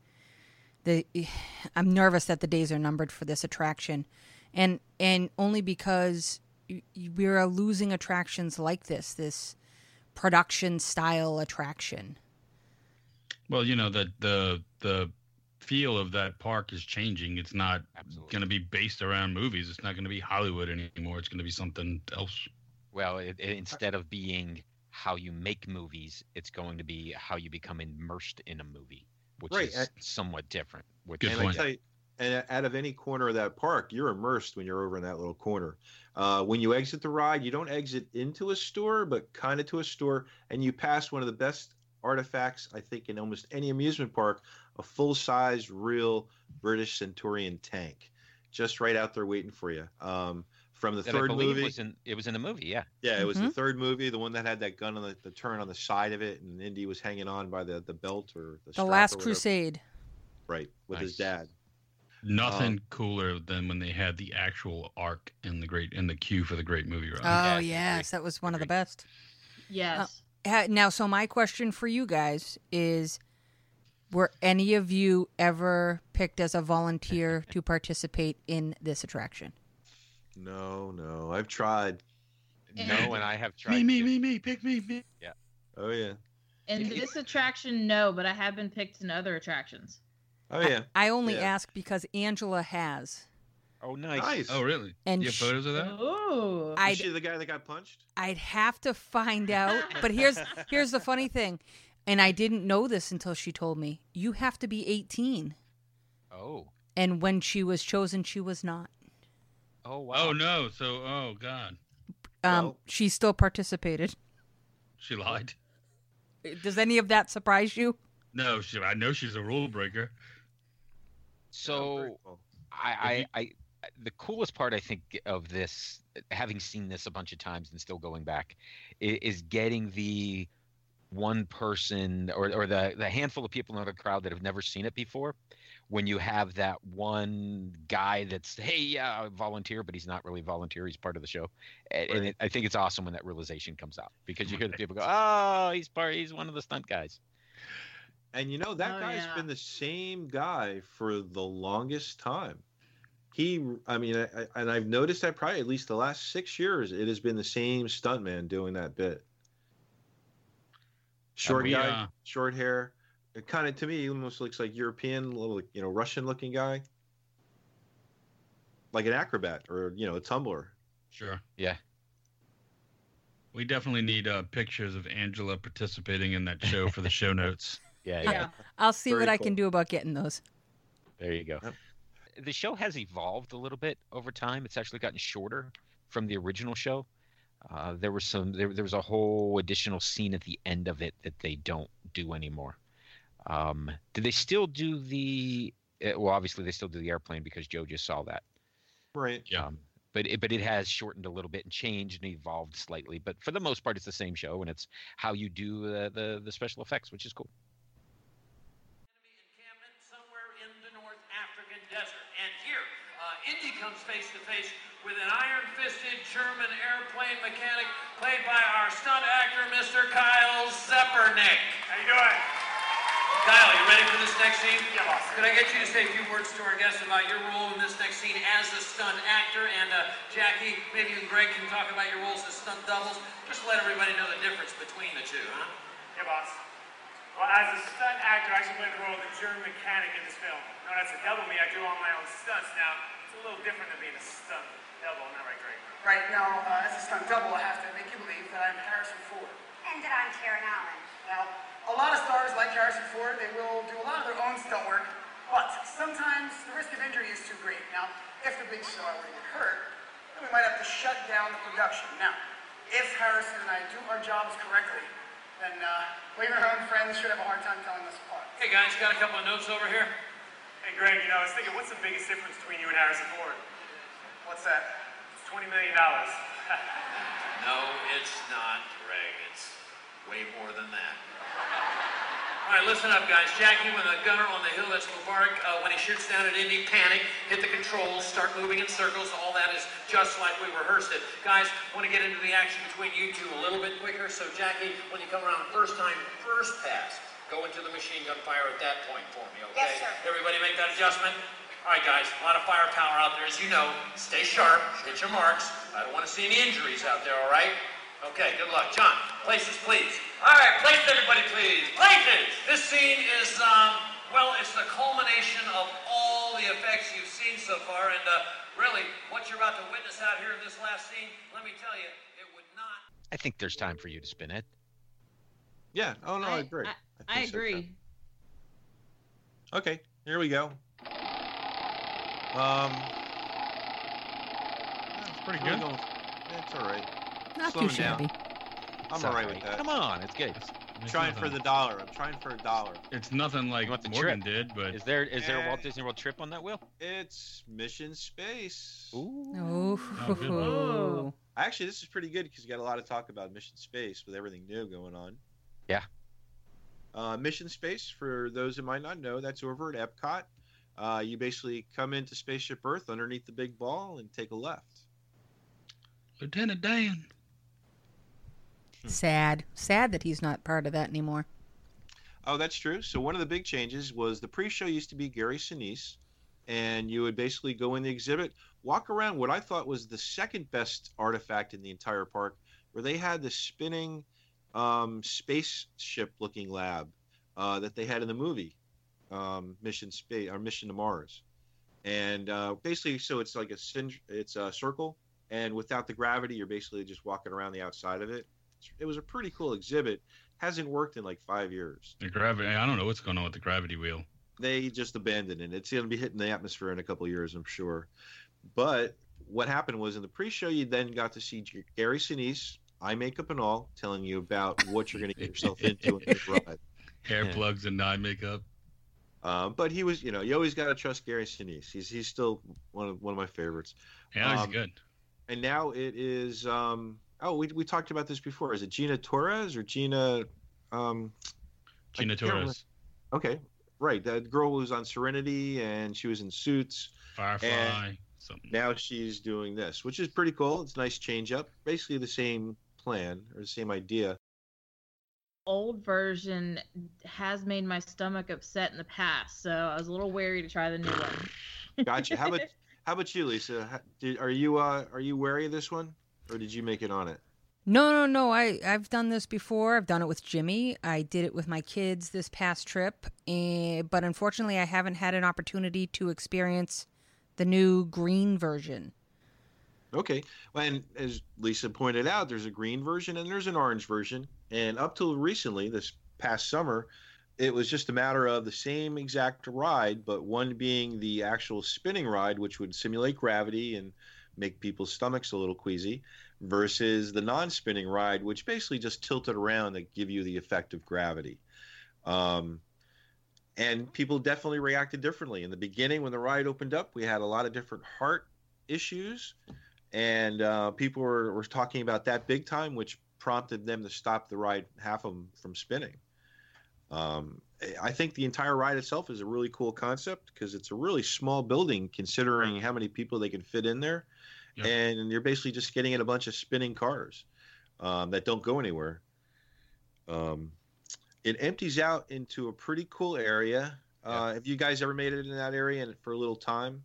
S2: I'm nervous that the days are numbered for this attraction, and only because we're losing attractions like this production style attraction.
S4: Well, that the feel of that park is changing. It's not
S5: Absolutely.
S4: going to be based around movies. It's not going to be Hollywood anymore. It's going to be something else.
S5: Well, instead of being how you make movies, it's going to be how you become immersed in a movie, which
S7: Right,
S5: is somewhat different. Which
S4: Good
S7: And I
S4: point.
S7: tell you, and out of any corner of that park, you're immersed when you're over in that little corner. When you exit the ride, you don't exit into a store, but kind of to a store, and you pass one of the best artifacts, I think, in almost any amusement park, a full-size, real British Centurion tank, just right out there waiting for you. From the
S5: that I
S7: third
S5: believe
S7: movie.
S5: it was in the movie, yeah.
S7: Yeah, it was the third movie, the one that had that gun on the turn on the side of it, and Indy was hanging on by the belt or the
S2: The
S7: strap or
S2: Last
S7: whatever.
S2: Crusade.
S7: Right, with his
S5: Nice.
S7: dad.
S4: Nothing cooler than when they had the actual arc in the queue for the Great Movie Ride.
S2: Oh
S5: Yes,
S2: yes, that was one of the
S5: Agreed.
S2: best.
S6: Yes.
S2: Now, so my question for you guys is, were any of you ever picked as a volunteer to participate in this attraction?
S7: No, I've tried.
S5: No, and I have tried.
S4: me, pick me.
S7: Oh yeah,
S6: And this attraction, no, but I have been picked in other attractions.
S7: oh yeah.
S2: I only
S7: Yeah.
S2: ask because Angela has.
S5: Oh, nice.
S7: Nice.
S4: Oh, really?
S2: And
S4: you have photos of that?
S6: Oh.
S7: Is
S2: I'd
S7: she the guy that got punched?
S2: I'd have to find out. But here's the funny thing, and I didn't know this until she told me. You have to be 18,
S5: Oh.
S2: and when she was chosen, she was not.
S5: Oh, wow.
S4: Oh no! So, oh god,
S7: Well-
S2: She still participated.
S4: she lied.
S2: Does any of that surprise you?
S4: No, I know she's a rule breaker.
S5: So,
S7: very cool.
S5: I the coolest part I think of this, having seen this a bunch of times and still going back, is getting the one person or the handful of people in the crowd that have never seen it before. When you have that one guy that's, hey, yeah, I volunteer, but he's not really volunteer. He's part of the show, and I think it's awesome when that realization comes out because you hear the people go, oh, he's one of the stunt guys.
S7: And that
S6: Oh,
S7: guy's
S6: yeah.
S7: been the same guy for the longest time. And I've noticed that probably at least the last 6 years, it has been the same stuntman doing that bit. Short
S4: we,
S7: guy, short hair. It kind of, to me, he almost looks like European, little, Russian-looking guy, like an acrobat or a tumbler.
S4: Sure.
S5: Yeah.
S4: We definitely need pictures of Angela participating in that show for the show notes.
S5: Yeah.
S2: I'll see
S7: Very
S2: what I
S7: cool.
S2: can do about getting those.
S5: There you go.
S7: Yep.
S5: The show has evolved a little bit over time. It's actually gotten shorter from the original show. There was a whole additional scene at the end of it that they don't do anymore. Do they still do the? Well, obviously they still do the airplane because Joe just saw that.
S7: Right.
S4: Yeah.
S5: But it has shortened a little bit and changed and evolved slightly. But for the most part, it's the same show, and it's how you do the special effects, which is cool.
S9: Enemy encampment somewhere in the North African desert. And here, Indy comes face to face with an iron-fisted German airplane mechanic played by our stunt actor, Mr. Kyle Zepernick. How you doing? Kyle, you ready for this next scene? Yeah, boss. Could I get you to say a few words to our guests about your role in this next scene as a stunt actor? And Jackie, maybe you and Greg can talk about your roles as stunt doubles. Just let everybody know the difference between the two, huh?
S10: Yeah, boss. Well, as a stunt actor, I actually played the role of the German mechanic in this film. Known as a double me, I do all my own stunts. Now, it's a little different than being a stunt double, am I right, Greg?
S11: Right now, as a stunt double, I have to make you believe that I'm Harrison Ford.
S8: And that I'm Karen Allen.
S11: Now, a lot of stars like Harrison Ford, they will do a lot of their own stunt work, but sometimes the risk of injury is too great. Now, if the big star were to get hurt, then we might have to shut down the production. Now, if Harrison and I do our jobs correctly, then we and our own friends should have a hard time telling us apart.
S9: Hey, guys, got a couple of notes over here?
S10: Hey, Greg, I was thinking, what's the biggest difference between you and Harrison Ford?
S11: What's that?
S10: It's $20 million.
S9: No, it's not, Greg. It's way more than that. All right, listen up, guys. Jackie, when the gunner on the hill, that's Mubarak, when he shoots down at Indy, panic, hit the controls, start moving in circles. All that is just like we rehearsed it. Guys, want to get into the action between you two a little bit quicker. So, Jackie, when you come around first time, first pass, go into the machine gun fire at that point for me, okay?
S8: Yes, sir.
S9: Everybody make that adjustment? All right, guys, a lot of firepower out there, as you know. Stay sharp, hit your marks. I don't want to see any injuries out there, all right? Okay, good luck. John, places, please. All right, places, everybody, please. Places! This scene is, well, it's the culmination of all the effects you've seen so far, and really, what you're about to witness out here in this last scene, let me tell you, it would not...
S5: I think there's time for you to spin it.
S7: Yeah. Oh no, I agree.
S6: I
S7: think so,
S6: agree.
S7: too. Okay, here we go.
S4: It's pretty
S7: really
S4: good.
S7: going- It's all right.
S2: Not
S7: Slow
S2: too
S7: him down.
S2: shabby.
S7: I'm
S5: It's
S7: all right
S5: all
S7: with that.
S5: Come on, it's good.
S4: It's
S7: Trying for
S4: nothing-
S7: the dollar. I'm trying for a dollar.
S4: It's nothing like
S5: You want the
S4: Morgan
S5: trip?
S4: did, but
S5: Is there a
S7: Eh.
S5: Walt Disney World trip on that wheel?
S7: It's Mission Space.
S5: Ooh.
S2: Oh.
S7: Actually, this is pretty good because you got a lot of talk about Mission Space with everything new going on.
S5: Yeah.
S7: Mission Space, for those who might not know, that's over at Epcot. You basically come into Spaceship Earth underneath the big ball and take a left.
S4: Lieutenant Dan.
S2: Sad. Sad that he's not part of that anymore.
S7: Oh, that's true. So one of the big changes was the pre-show used to be Gary Sinise, and you would basically go in the exhibit, walk around what I thought was the second best artifact in the entire park, where they had the spinning spaceship-looking lab that they had in the movie Mission to Mars, and basically, so it's like it's a circle, and without the gravity, you're basically just walking around the outside of it. It was a pretty cool exhibit. Hasn't worked in like 5 years.
S4: The gravity. I don't know what's going on with the gravity wheel.
S7: They just abandoned it. It's going to be hitting the atmosphere in a couple of years, I'm sure. But what happened was in the pre-show, you then got to see Gary Sinise, eye makeup and all, telling you about what you're going to get yourself into in this ride.
S4: Hair plugs and eye makeup.
S7: But he was, you always got to trust Gary Sinise. He's still one of my favorites.
S4: Yeah, he's good.
S7: And now it is. We talked about this before. Is it Gina Torres or Gina?
S4: Gina Torres.
S7: Okay, right. That girl was on Serenity and she was in Suits.
S4: Firefly. Something.
S7: Now she's doing this, which is pretty cool. It's a nice change up. Basically the same plan or the same idea.
S6: Old version has made my stomach upset in the past, so I was a little wary to try the new one.
S7: Gotcha. How about you, Lisa? Are you wary of this one, or did you make it on it?
S2: No. I've done this before. I've done it with Jimmy. I did it with my kids this past trip, but unfortunately, I haven't had an opportunity to experience the new green version.
S7: Okay. Well, and as Lisa pointed out, there's a green version and there's an orange version. And up till recently, this past summer, it was just a matter of the same exact ride, but one being the actual spinning ride, which would simulate gravity and make people's stomachs a little queasy, versus the non-spinning ride, which basically just tilted around to give you the effect of gravity. And people definitely reacted differently. In the beginning, when the ride opened up, we had a lot of different heart issues, and people were talking about that big time, which prompted them to stop the ride, half of them from spinning. I think the entire ride itself is a really cool concept because it's a really small building considering how many people they can fit in there. Yep. And you're basically just getting in a bunch of spinning cars that don't go anywhere. It empties out into a pretty cool area. Have you guys ever made it in that area and for a little time?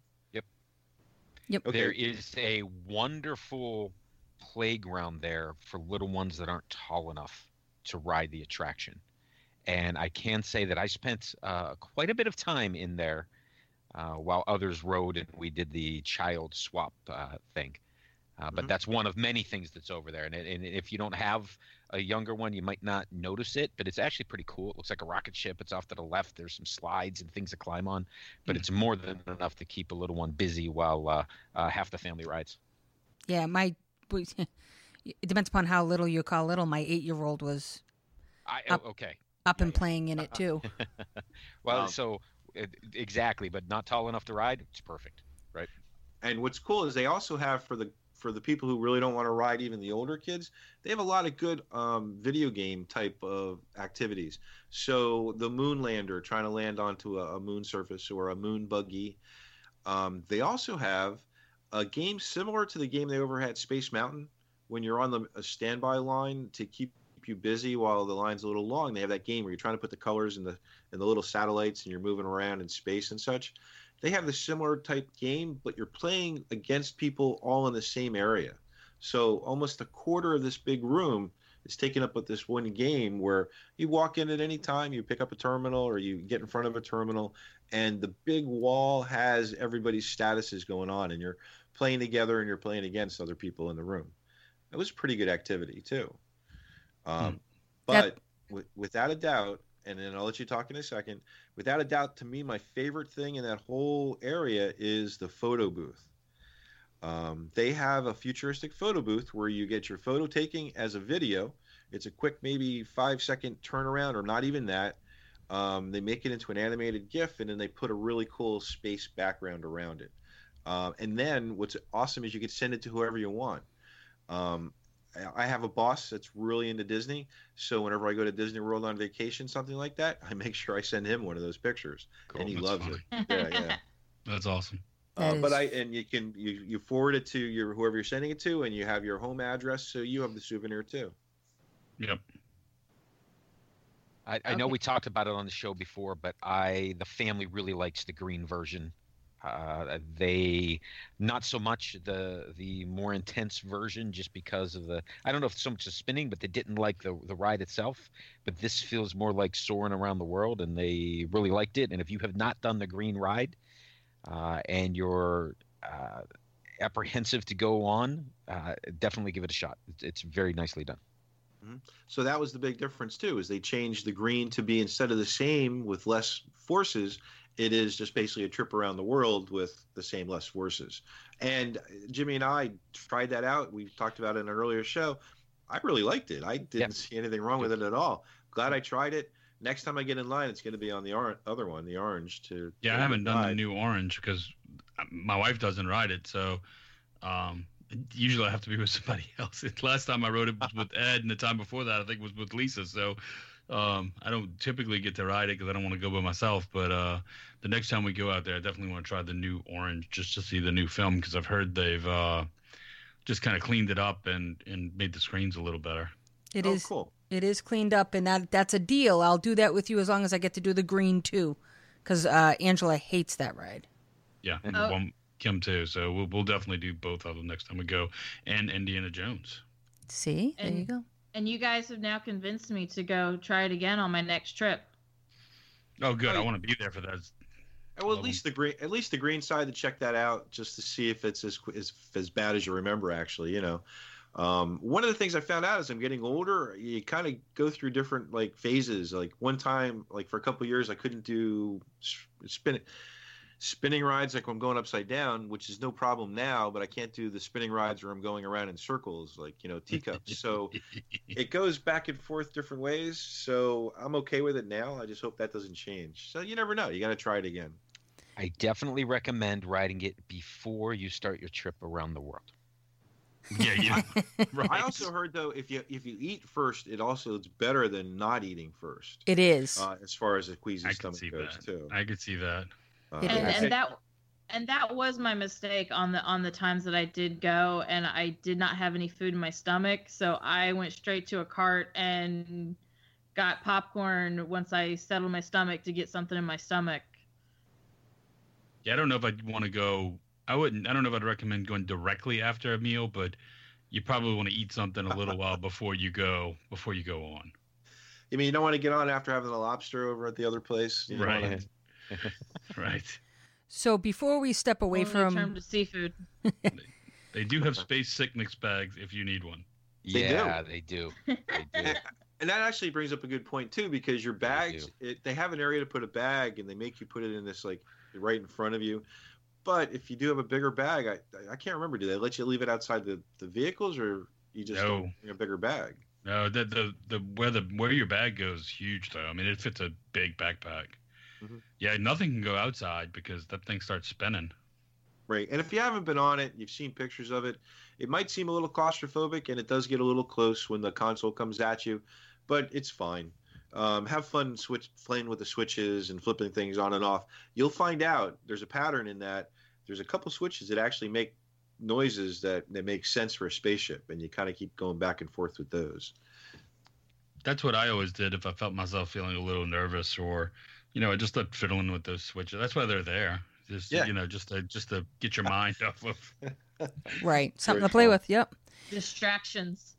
S2: Yep.
S5: Okay. There is a wonderful playground there for little ones that aren't tall enough to ride the attraction. And I can say that I spent quite a bit of time in there while others rode, and we did the child swap thing. But that's one of many things that's over there. And if you don't have a younger one, you might not notice it, but it's actually pretty cool. It looks like a rocket ship. It's off to the left. There's some slides and things to climb on, but it's more than enough to keep a little one busy while half the family rides.
S2: Yeah, it depends upon how little you call little. My 8-year-old was up and playing in it too.
S5: Well, exactly, but not tall enough to ride. It's perfect, right?
S7: And what's cool is they also have for the people who really don't want to ride, even the older kids, they have a lot of good video game type of activities. So the Moonlander, trying to land onto a moon surface, or a moon buggy. They also have a game similar to the game they had Space Mountain, when you're on a standby line to keep you busy while the line's a little long. They have that game where you're trying to put the colors in the little satellites and you're moving around in space and such. They have the similar type game, but you're playing against people all in the same area. So almost a quarter of this big room is taken up with this one game where you walk in at any time, you pick up a terminal or you get in front of a terminal, and the big wall has everybody's statuses going on, and you're playing together and you're playing against other people in the room. It was a pretty good activity too. But without a doubt, and then I'll let you talk in a second, without a doubt, to me, my favorite thing in that whole area is the photo booth. They have a futuristic photo booth where you get your photo taking as a video. It's a quick, maybe 5-second turnaround, or not even that. They make it into an animated GIF, and then they put a really cool space background around it. And then what's awesome is you can send it to whoever you want. I have a boss that's really into Disney, so whenever I go to Disney World on vacation, something like that, I make sure I send him one of those pictures, and he loves it. Yeah.
S4: That's awesome.
S7: You forward it to whoever you're sending it to, and you have your home address, so you have the souvenir too.
S4: Yep.
S5: I know we talked about it on the show before, but the family really likes the green version. They not so much the more intense version, just because of I don't know if it's so much the spinning, but they didn't like the ride itself. But this feels more like soaring around the world, and they really liked it. And if you have not done the green ride and you're apprehensive to go on, definitely give it a shot. It's very nicely done.
S7: Mm-hmm. So that was the big difference too, is they changed the green to be, instead of the same with less forces, it is just basically a trip around the world with the same less forces. And Jimmy and I tried that out. We talked about it in an earlier show. I really liked it. I didn't see anything wrong with it at all. Glad I tried it. Next time I get in line, it's going to be on the other one, the orange. I
S4: haven't done the new orange because my wife doesn't ride it. So usually I have to be with somebody else. Last time I rode it was with Ed, and the time before that I think was with Lisa. So I don't typically get to ride it because I don't want to go by myself, but the next time we go out there, I definitely want to try the new orange just to see the new film, because I've heard they've just kind of cleaned it up and made the screens a little better.
S2: It is
S7: cool.
S2: It is cleaned up, and that's a deal. I'll do that with you as long as I get to do the green too, because Angela hates that ride.
S4: Yeah, Kim too. So we'll definitely do both of them next time we go, and Indiana Jones.
S2: See, there you go.
S6: And you guys have now convinced me to go try it again on my next trip.
S4: Oh, good. I want to be there for that.
S7: Well, at least the green side to check that out just to see if it's as bad as you remember. Actually, you know, one of the things I found out as I'm getting older, you kind of go through different like phases. Like one time, like for a couple of years, I couldn't do spinning rides like I'm going upside down, which is no problem now, but I can't do the spinning rides where I'm going around in circles, like, you know, teacups. So it goes back and forth different ways. So I'm okay with it now. I just hope that doesn't change. So you never know. You got to try it again.
S5: I definitely recommend riding it before you start your trip around the world.
S4: Yeah.
S7: Right. I also heard though, if you eat first, it's better than not eating first.
S2: It is.
S7: As far as a queasy stomach goes too.
S4: I could see that.
S6: And that was my mistake on the times that I did go, and I did not have any food in my stomach, so I went straight to a cart and got popcorn once I settled my stomach to get something in my stomach.
S4: Yeah, I don't know if I'd want to go. I don't know if I'd recommend going directly after a meal, but you probably want to eat something a little while before you go on.
S7: You mean you don't want to get on after having a lobster over at the other place?
S4: Right. Right.
S2: So before we step away from
S6: term to seafood,
S4: they do have space sickness bags if you need one.
S5: They do.
S7: And that actually brings up a good point too, because your bags, they have an area to put a bag, and they make you put it in this like right in front of you. But if you do have a bigger bag, I can't remember. Do they let you leave it outside the vehicles, or you just don't bring a bigger bag?
S4: No, where your bag goes is huge though. I mean, it fits a big backpack. Mm-hmm. Yeah, nothing can go outside because that thing starts spinning.
S7: Right, and if you haven't been on it, you've seen pictures of it. It might seem a little claustrophobic, and it does get a little close when the console comes at you, but it's fine. Have fun playing with the switches and flipping things on and off. You'll find out there's a pattern in that. There's a couple switches that actually make noises that make sense for a spaceship, and you kind of keep going back and forth with those.
S4: That's what I always did if I felt myself feeling a little nervous, or I just let fiddling with those switches. That's why they're there. Just to get your mind off of.
S2: Right, something to play with. Yep.
S6: Distractions.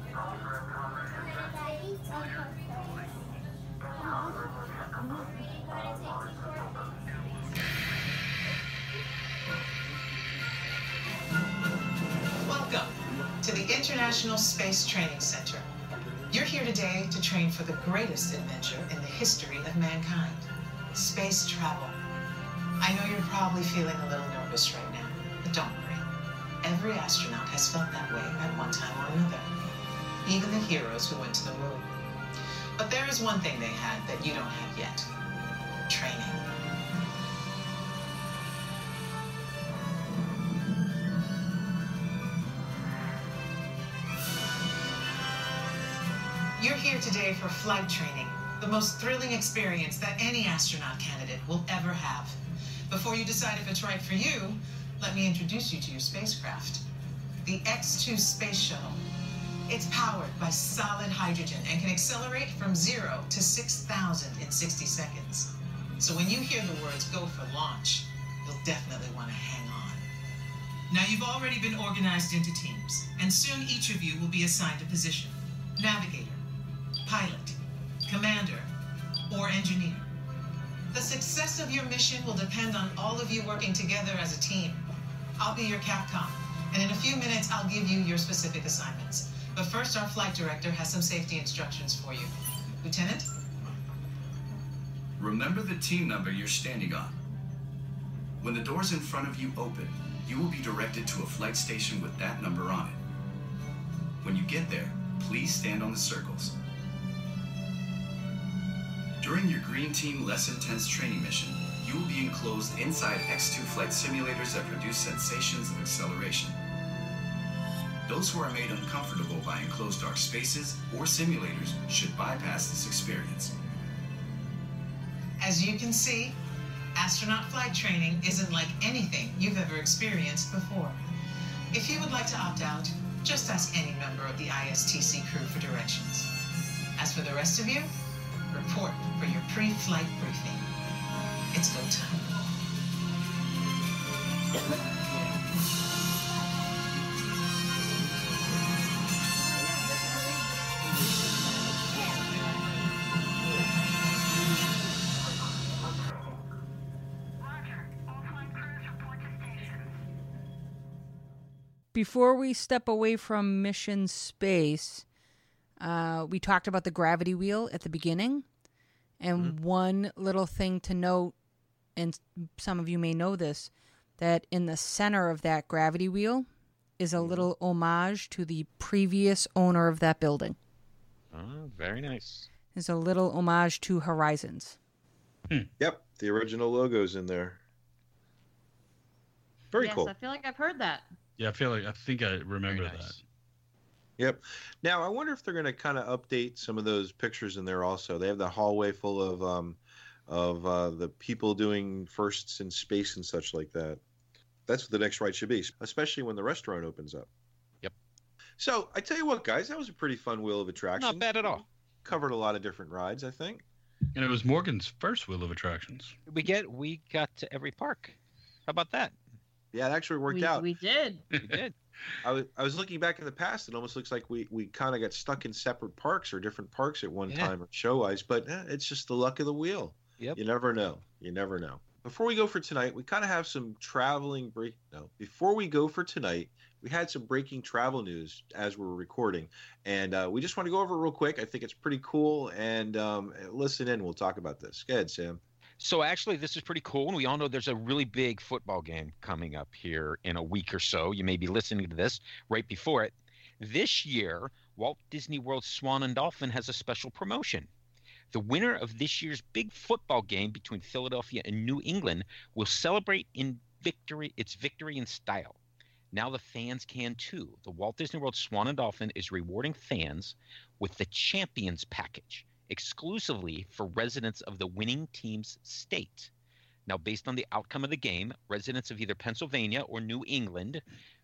S12: Welcome to the International Space Training Center. You're here today to train for the greatest adventure in the history of mankind, space travel. I know you're probably feeling a little nervous right now, but don't worry. Every astronaut has felt that way at one time or another, even the heroes who went to the moon. But there is one thing they had that you don't have yet: training. You're here today for flight training, the most thrilling experience that any astronaut candidate will ever have. Before you decide if it's right for you, let me introduce you to your spacecraft, the X-2 Space Shuttle. It's powered by solid hydrogen and can accelerate from 0 to 6,000 in 60 seconds. So when you hear the words "go for launch," you'll definitely want to hang on. Now, you've already been organized into teams, and soon each of you will be assigned a position: navigator, pilot, commander, or engineer. The success of your mission will depend on all of you working together as a team. I'll be your Capcom, and in a few minutes I'll give you your specific assignments. But first, our flight director has some safety instructions for you. Lieutenant?
S13: Remember the team number you're standing on. When the doors in front of you open, you will be directed to a flight station with that number on it. When you get there, please stand on the circles. During your Green Team Less Intense training mission, you will be enclosed inside X-2 flight simulators that produce sensations of acceleration. Those who are made uncomfortable by enclosed dark spaces or simulators should bypass this experience.
S12: As you can see, astronaut flight training isn't like anything you've ever experienced before. If you would like to opt out, just ask any member of the ISTC crew for directions. As for the rest of you, report for your pre-flight briefing. It's go time.
S2: before we step away from Mission Space, we talked about the gravity wheel at the beginning. And one little thing to note, and some of you may know this, that in the center of that gravity wheel is a little homage to the previous owner of that building.
S5: Oh, very nice.
S2: There's a little homage to Horizons.
S7: Yep, the original logo's in there. Very cool.
S6: Yes, I feel like I've heard that.
S4: Yeah, I think I remember that.
S7: Yep. Now, I wonder if they're going to kind of update some of those pictures in there also. They have the hallway full of the people doing firsts in space and such like that. That's what the next ride should be, especially when the restaurant opens up.
S5: Yep.
S7: So, I tell you what, guys, that was a pretty fun Wheel of Attraction.
S5: Not bad at all.
S7: Covered a lot of different rides, I think.
S4: And it was Morgan's first Wheel of Attractions.
S5: We got to every park. How about that?
S7: Yeah, it actually worked out.
S6: We did.
S5: We did.
S7: I was looking back in the past. It almost looks like we kind of got stuck in separate parks or different parks at one time or show-wise, but it's just the luck of the wheel.
S5: Yep.
S7: You never know. You never know. Before we go for tonight, we kind of have some traveling break. No, before we go for tonight, we had some breaking travel news as we're recording, and we just want to go over it real quick. I think it's pretty cool, and listen in. We'll talk about this. Go ahead, Sam.
S5: So actually, this is pretty cool, and we all know there's a really big football game coming up here in a week or so. You may be listening to this right before it. This year, Walt Disney World Swan and Dolphin has a special promotion. The winner of this year's big football game between Philadelphia and New England will celebrate its victory in style. Now the fans can too. The Walt Disney World Swan and Dolphin is rewarding fans with the Champions Package, exclusively for residents of the winning team's state. Now, based on the outcome of the game, residents of either Pennsylvania or New England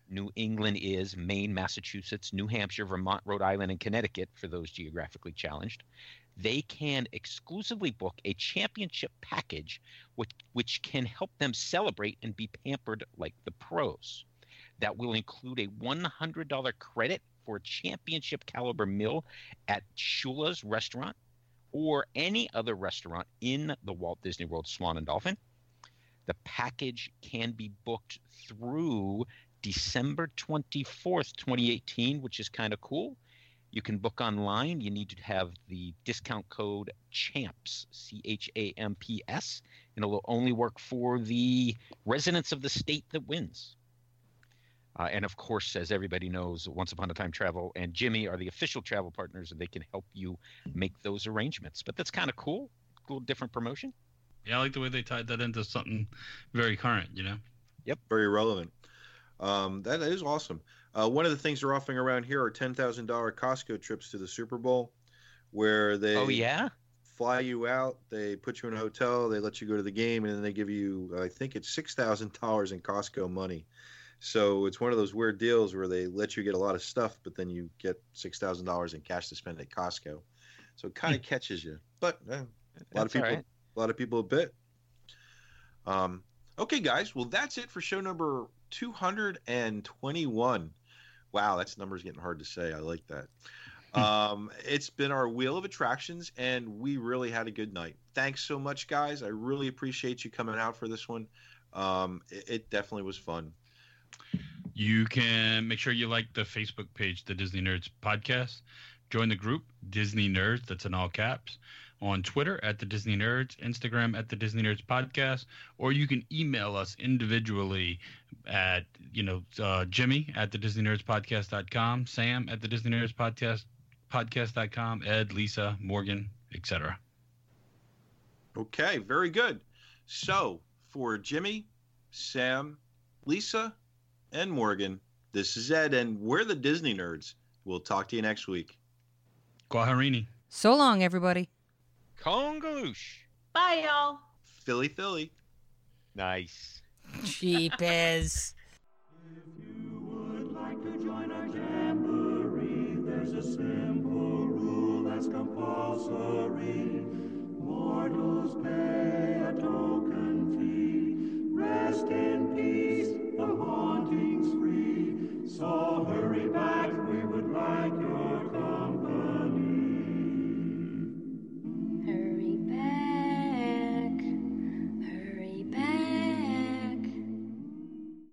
S5: is Maine, Massachusetts, New Hampshire, Vermont, Rhode Island, and Connecticut, for those geographically challenged, they can exclusively book a championship package which can help them celebrate and be pampered like the pros. That will include a $100 credit for a championship caliber meal at Shula's restaurant or any other restaurant in the Walt Disney World Swan and Dolphin. The package can be booked through December 24th, 2018, which is kind of cool. You can book online. You need to have the discount code CHAMPS, CHAMPS, and it will only work for the residents of the state that wins. And of course, as everybody knows, Once Upon a Time Travel and Jimmy are the official travel partners, and they can help you make those arrangements. But that's kind of cool. Cool, different promotion.
S4: Yeah, I like the way they tied that into something very current, you know?
S5: Yep.
S7: Very relevant. That is awesome. One of the things they're offering around here are $10,000 Costco trips to the Super Bowl, where they fly you out, they put you in a hotel, they let you go to the game, and then they give you, I think it's $6,000 in Costco money. So it's one of those weird deals where they let you get a lot of stuff, but then you get $6,000 in cash to spend at Costco. So it kind of catches you. But a lot of people bit. Okay, guys. Well, that's it for show number 221. Wow, that number's getting hard to say. I like that. It's been our Wheel of Attractions, and we really had a good night. Thanks so much, guys. I really appreciate you coming out for this one. It definitely was fun.
S4: You can make sure you like the Facebook page, the Disney Nerds Podcast. Join the group, Disney Nerds, that's in all caps. On Twitter at the Disney Nerds, Instagram at the Disney Nerds Podcast, or you can email us individually at, Jimmy at the Disney Nerds Podcast.com, Sam at the Disney Nerds Podcast.com, Ed, Lisa, Morgan, etc.
S7: Okay, very good. So for Jimmy, Sam, Lisa, and Morgan, this is Ed, and we're the Disney Nerds. We'll talk to you next week.
S4: Kwaherini.
S2: So long, everybody.
S5: Congaloosh.
S6: Bye, y'all.
S7: Philly, Philly.
S5: Nice.
S2: Cheapers.
S9: If you would like to join our jamboree, there's a simple rule that's compulsory. Mortals pay a token fee. Rest in peace, the